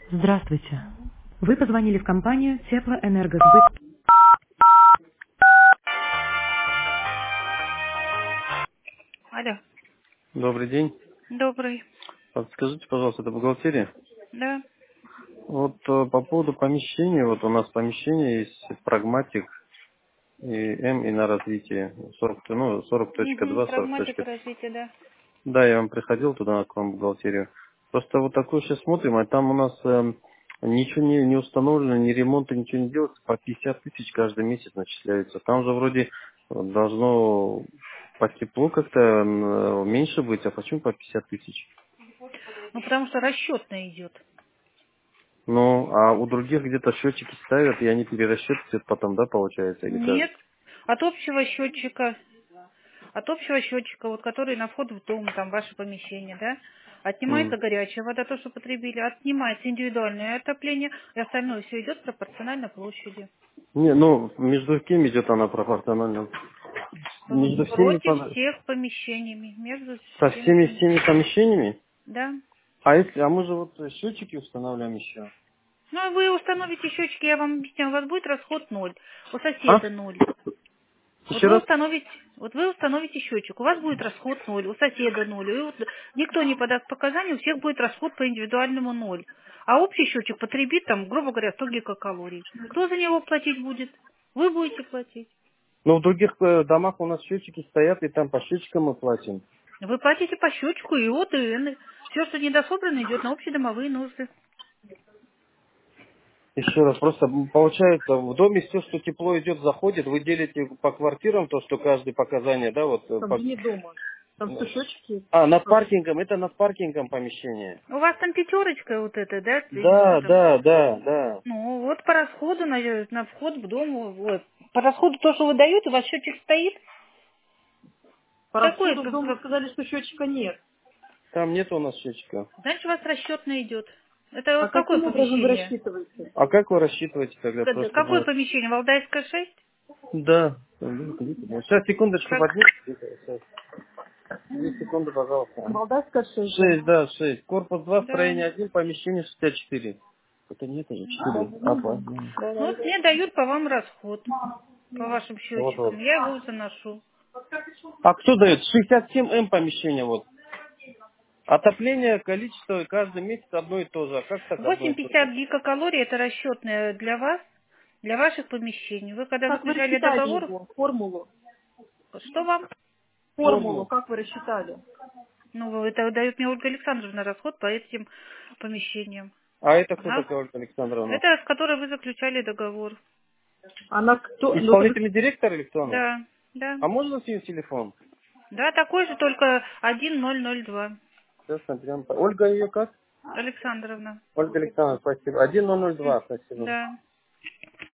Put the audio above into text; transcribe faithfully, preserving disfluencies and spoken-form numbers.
Здравствуйте. Вы позвонили в компанию Теплоэнергосбыт. Алло. Добрый день. Добрый. Подскажите, пожалуйста, это бухгалтерия? Да. Вот э, по поводу помещения, вот у нас помещение есть прагматик и М и на развитие. сорок, ну, сорок точка Угу. два, сорок. Прагматика развития, да. Да, я вам приходил туда, к вам в бухгалтерию. Просто вот такое сейчас смотрим, а там у нас эм, ничего не, не установлено, ни ремонта, ничего не делается, по пятьдесят тысяч каждый месяц начисляется. Там же вроде должно по теплу как-то э, меньше быть, а почему по пятьдесят тысяч? Ну, потому что расчетная идет. Ну, а у других где-то счетчики ставят, и они перерасчетывают потом, да, получается, или как? Нет. От общего счетчика, от общего счетчика, вот который на вход в дом, там, ваше помещение, да, М. отнимается горячая вода, то, что потребили, отнимается индивидуальное отопление, и остальное все идет пропорционально площади. Не, ну, между кем идет она пропорционально? Между всеми, Против под- всех помещениями, между со всеми всеми всеми помещениями. помещениями? Да. А если, а мы же вот счетчики устанавливаем еще. Ну, а вы установите счетчики, я вам объясняю, у вас будет расход ноль, у А? соседа ноль. Вот Еще вы раз? установите, вот вы установите счетчик, у вас будет расход ноль, у соседа ноль, и вот никто не подаст показания, у всех будет расход по индивидуальному ноль. А общий счетчик потребит там, грубо говоря, сто гигакалорий. Кто за него платить будет? Вы будете платить. Ну, в других э, домах у нас счетчики стоят, и там по счетчикам мы платим. Вы платите по счетчику и от, и N. Все, что недособрано, идет на общедомовые нужды. Еще раз, просто м, получается, в доме все, что тепло идет, заходит, вы делите по квартирам то, что каждое показание, да, вот. э, Там по- же не дома. Там что, счетчики? А, над паркингом, это над паркингом помещение. У вас там пятерочка вот эта, да, Да, там. да, да, да. Ну, вот по расходу на, на вход в дом, вот. По расходу то, что вы даете, у вас счетчик стоит. По Какой расходу в это? дом вы сказали, что счетчика нет. Там нет у нас счетчика. Значит, у вас расчетно идет. Это А вот какое каким образом вы помещение? рассчитываете? А как вы рассчитываете тогда К- просто? Какое Ну, помещение? Валдайская шесть? да. Сейчас, секундочку, Как? поднимите. Сейчас. Две секунды, пожалуйста. Молдавская шесть, да. Шесть, да, шесть. Корпус два, Да. строение один, помещение шестьдесят четыре. Это нет, это четыре. А, по- Да, Ну, да, вот да. мне дают по вам расход, по вашим вот, вот. счетчикам. Я его заношу. А кто дает? шестьдесят семь эм помещение, вот. Отопление, количество каждый месяц одно и то же. А как так одно и то же? восемьдесят гигакалорий это расчетное для вас, для ваших помещений. Вы когда Как вы заключали рассчитали договор, его? Формулу. что вам? Формулу, Формулу. как вы рассчитали? Ну, это дает мне Ольга Александровна расход по этим помещениям. А это кто Она, такая, Ольга Александровна? это с которой вы заключали договор. Она кто? Ну, это вы- Исполнительный директор или кто она? Да, да. А можно с ее телефон? Да, такой же, только один ноль ноль два. Сейчас наберем. Ольга ее как? Александровна. Ольга Александровна, спасибо. один ноль ноль М, два, спасибо. Да.